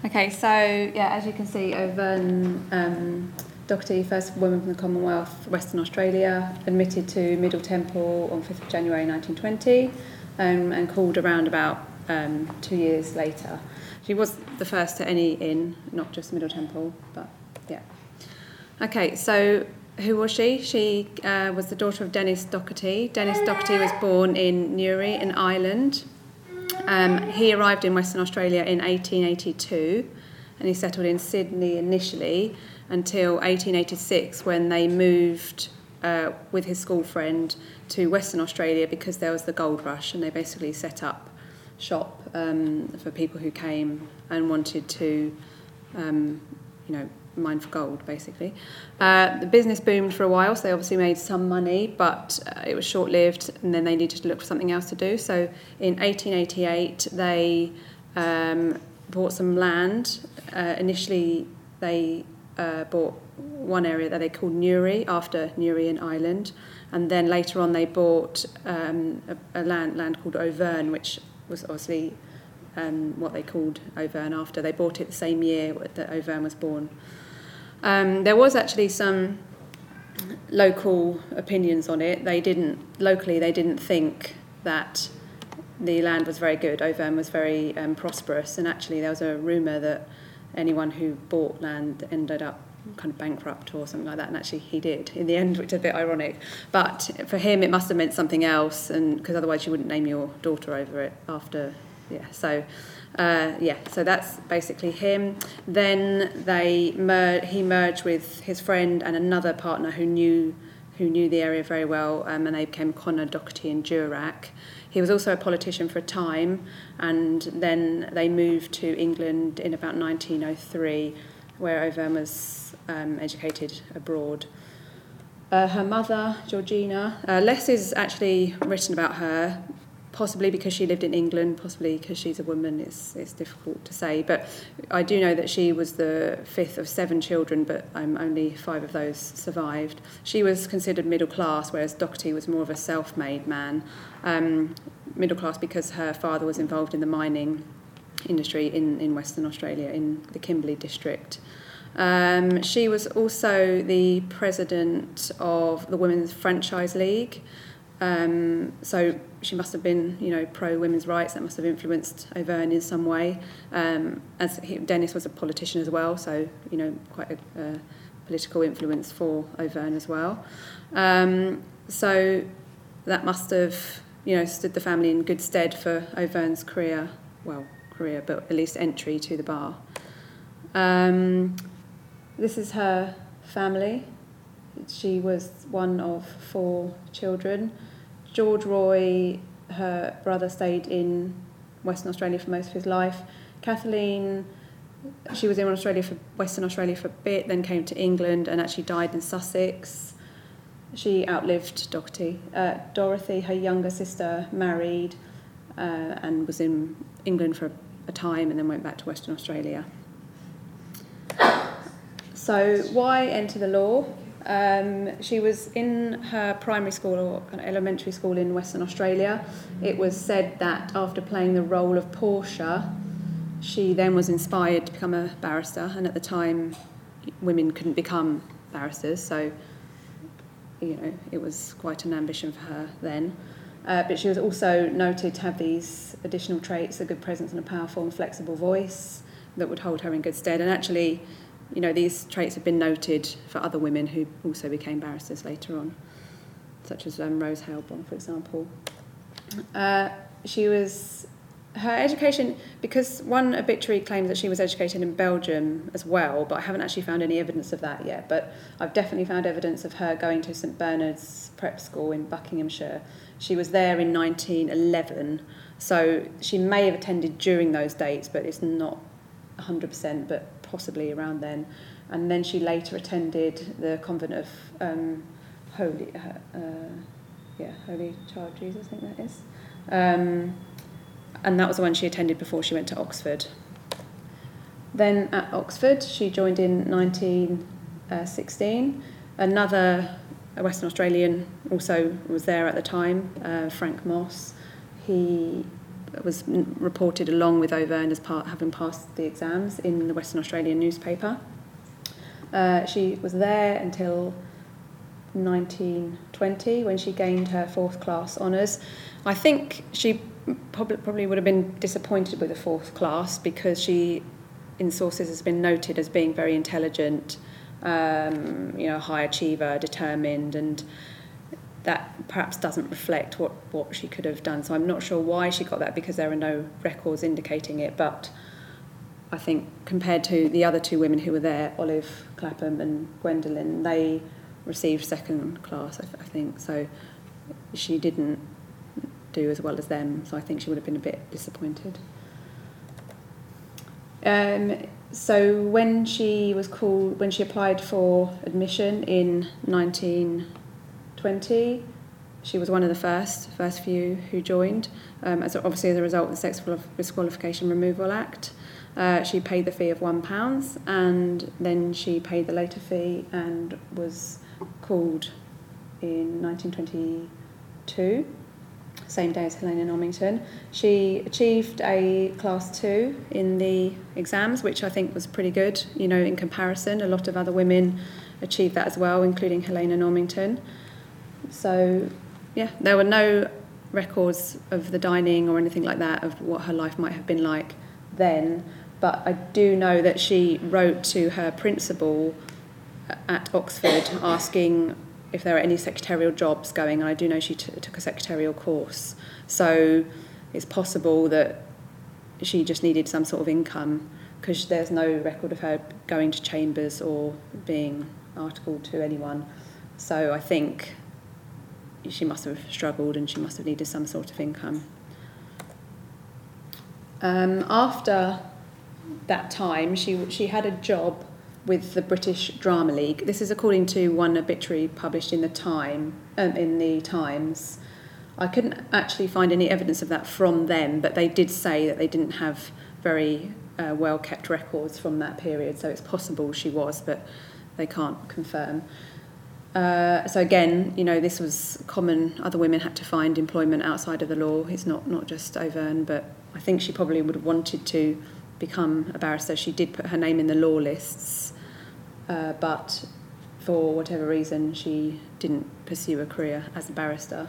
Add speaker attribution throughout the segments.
Speaker 1: Okay, so yeah, as you can see, Auvergne Doherty, first woman from the Commonwealth, Western Australia, admitted to Middle Temple on 5th of January 1920 and called around about 2 years later. She was the first to any inn, not just Middle Temple, but yeah. Okay, so who was she? She was the daughter of Denis Doherty. Denis Doherty was born in Newry in Ireland. He arrived in Western Australia in 1882 and he settled in Sydney initially until 1886 when they moved with his school friend to Western Australia because there was the gold rush, and they basically set up shop for people who came and wanted to mine for gold, basically. The business boomed for a while, so they obviously made some money, but it was short-lived, and then they needed to look for something else to do. So in 1888, they bought some land. Initially, they bought one area that they called Newry, after Newry in Ireland, and then later on they bought a land called Auvergne, which was obviously what they called Auvergne after. They bought it the same year that Auvergne was born. There was actually some local opinions on it. They didn't think that the land was very good. Auvergne was very prosperous, and actually there was a rumour that anyone who bought land ended up kind of bankrupt or something like that, and actually he did in the end, which is a bit ironic. But for him it must have meant something else, and because otherwise you wouldn't name your daughter over it after. So that's basically him. Then he merged with his friend and another partner who knew the area very well, and they became Connor, Doherty and Durack. He was also a politician for a time, and then they moved to England in about 1903, where Auvergne was educated abroad. Her mother, Georgina, less is actually written about her, possibly because she lived in England, possibly because she's a woman. It's difficult to say, but I do know that she was the fifth of 7 children, but only 5 of those survived. She was considered middle class, whereas Doherty was more of a self-made man. Middle class because her father was involved in the mining industry in Western Australia, in the Kimberley district. She was also the president of the Women's Franchise League. So she must have been, pro-women's rights. That must have influenced Auvergne in some way. Denis was a politician as well, so, quite a political influence for Auvergne as well. So that must have, stood the family in good stead for Auvergne's career, but at least entry to the bar. This is her family. She was one of 4 children. George Roy, her brother, stayed in Western Australia for most of his life. Kathleen, she was in Western Australia for a bit, then came to England and actually died in Sussex. She outlived Doherty. Dorothy, her younger sister, married and was in England for a time and then went back to Western Australia. So why enter the law? She was in her primary school or kind of elementary school in Western Australia. It was said that after playing the role of Portia, she then was inspired to become a barrister, and at the time women couldn't become barristers, so it was quite an ambition for her then. But she was also noted to have these additional traits, a good presence and a powerful and flexible voice that would hold her in good stead. And actually, these traits have been noted for other women who also became barristers later on, such as Rose Haleborn, for example. Her education, because one obituary claims that she was educated in Belgium as well, but I haven't actually found any evidence of that yet. But I've definitely found evidence of her going to St Bernard's Prep School in Buckinghamshire. She was there in 1911, so she may have attended during those dates, but it's not 100%, but possibly around then. And then she later attended the convent of Holy Child Jesus, I think that is. And that was the one she attended before she went to Oxford. Then at Oxford, she joined in 1916. Another Western Australian also was there at the time, Frank Moss. He was reported along with Auvergne as having passed the exams in the Western Australian newspaper. She was there until 1920 when she gained her 4th class honours. I think she probably would have been disappointed with the 4th class because she, in sources, has been noted as being very intelligent, high achiever, determined, and that perhaps doesn't reflect what she could have done. So I'm not sure why she got that, because there are no records indicating it, but I think compared to the other 2 women who were there, Olive Clapham and Gwendolyn, they received 2nd class, I think. So she didn't do as well as them, so I think she would have been a bit disappointed. So when she applied for admission in 1920, she was one of the first few who joined, as obviously as a result of the Sex Disqualification Removal Act. She paid the fee of £1, and then she paid the later fee and was called in 1922, same day as Helena Normington. She achieved a Class 2 in the exams, which I think was pretty good, in comparison. A lot of other women achieved that as well, including Helena Normington. So, there were no records of the dining or anything like that of what her life might have been like then, but I do know that she wrote to her principal at Oxford asking if there are any secretarial jobs going, and I do know she took a secretarial course. So it's possible that she just needed some sort of income, because there's no record of her going to chambers or being articled to anyone. So I think she must have struggled and she must have needed some sort of income. After that time, she had a job with the British Drama League. This is according to one obituary published in the Times. I couldn't actually find any evidence of that from them, but they did say that they didn't have very well-kept records from that period, so it's possible she was, but they can't confirm. So again, this was common. Other women had to find employment outside of the law. It's not just Auvergne, but I think she probably would have wanted to become a barrister. She did put her name in the law lists, but for whatever reason she didn't pursue a career as a barrister.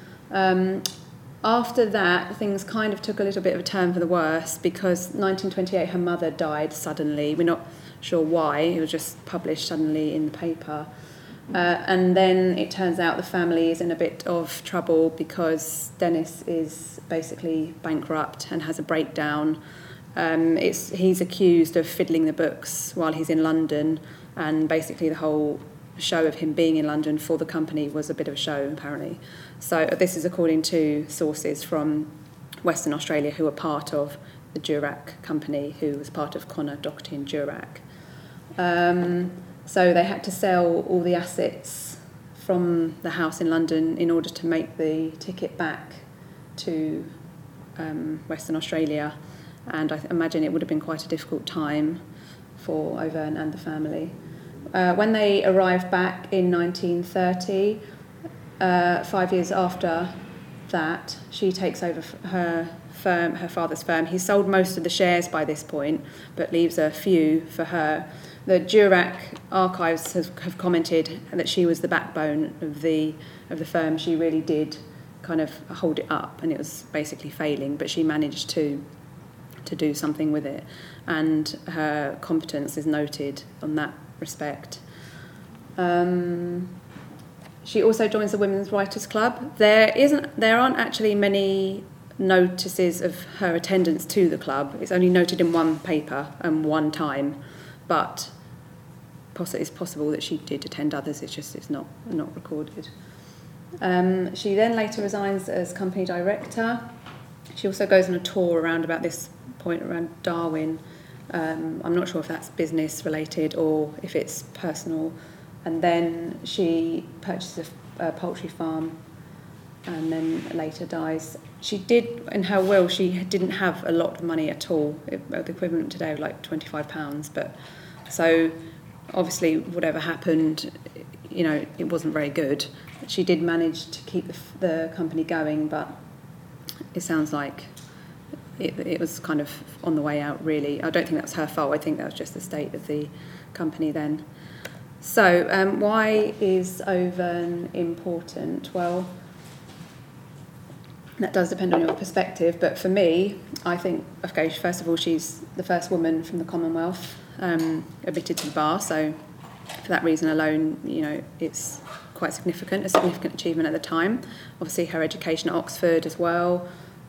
Speaker 1: After that, things kind of took a little bit of a turn for the worse, because 1928 her mother died suddenly. We're not sure why, it was just published suddenly in the paper. And then it turns out the family is in a bit of trouble because Dennis is basically bankrupt and has a breakdown. He's accused of fiddling the books while he's in London, and basically the whole show of him being in London for the company was a bit of a show, apparently. So this is according to sources from Western Australia who were part of the Durack company, who was part of Connor, Doherty and Durack. So they had to sell all the assets from the house in London in order to make the ticket back to Western Australia, and I imagine it would have been quite a difficult time for Auvergne and the family. When they arrived back in 1930, 5 years after that, she takes over her father's firm. He sold most of the shares by this point, but leaves a few for her. The Durack archives have commented that she was the backbone of the firm. She really did kind of hold it up, and it was basically failing, but she managed to do something with it, and her competence is noted on that respect. She also joins the Women's Writers' Club. There aren't actually many notices of her attendance to the club. It's only noted in one paper and one time, but it's possible that she did attend others. It's not recorded. She then later resigns as company director. She also goes on a tour around about this point around Darwin. I'm not sure if that's business related or if it's personal. And then she purchases a poultry farm and then later dies. She did, in her will, she didn't have a lot of money at all, the equivalent today of like £25. But so obviously whatever happened, it wasn't very good. She did manage to keep the company going, but it sounds like it was kind of on the way out, really. I don't think that was her fault. I think that was just the state of the company then. So why is Auvergne important? Well, that does depend on your perspective, but for me, I think, okay, first of all, she's the first woman from the Commonwealth admitted to the bar, so for that reason alone, you know, it's quite significant, a significant achievement at the time. Obviously, her education at Oxford as well,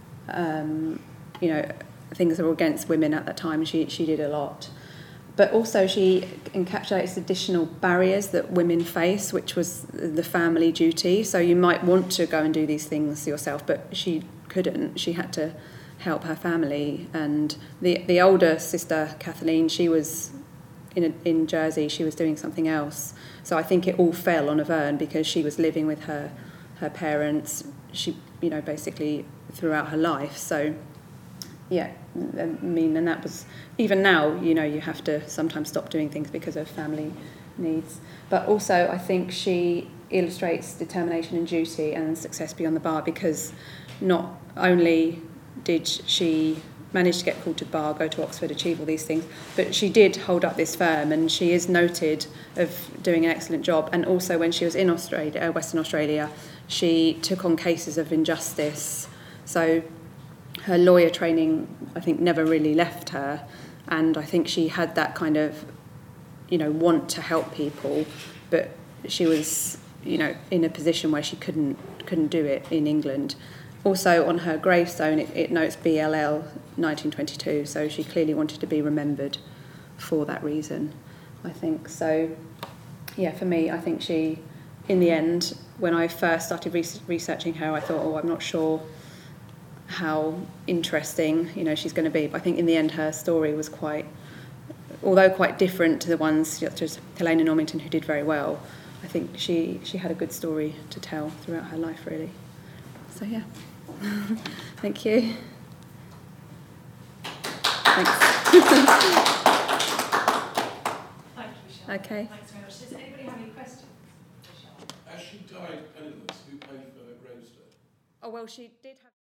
Speaker 1: you know, things that were against women at that time, she did a lot. But also she encapsulates additional barriers that women face, which was the family duty. So you might want to go and do these things yourself, but she couldn't. She had to help her family. And the older sister, Kathleen, she was in Jersey, she was doing something else. So I think it all fell on Auvergne because she was living with her parents, she, you know, basically throughout her life. So yeah, I mean, and that was, even now, you know, you have to sometimes stop doing things because of family needs. But also, I think she illustrates determination and duty and success beyond the bar, because not only did she manage to get called to the bar, go to Oxford, achieve all these things, but she did hold up this firm, and she is noted of doing an excellent job. And also, when she was in Australia, Western Australia, she took on cases of injustice. So her lawyer training, I think, never really left her, and I think she had that kind of, you know, want to help people, but she was, you know, in a position where she couldn't do it in England. Also, on her gravestone, it notes BLL 1922, so she clearly wanted to be remembered for that reason, I think. So, yeah, for me, I think she, in the end, when I first started researching her, I thought, oh, I'm not sure how interesting, you know, she's going to be. But I think in the end her story was quite different to the ones such as Helena Normington, who did very well. I think she had a good story to tell throughout her life, really. So yeah. Thank you. Thanks.
Speaker 2: Thank you, Michelle.
Speaker 1: Okay.
Speaker 2: Thanks very much. Does anybody have any questions, Michelle?
Speaker 3: As she died penniless, who paid for her gravestone?
Speaker 1: Oh, well, she did have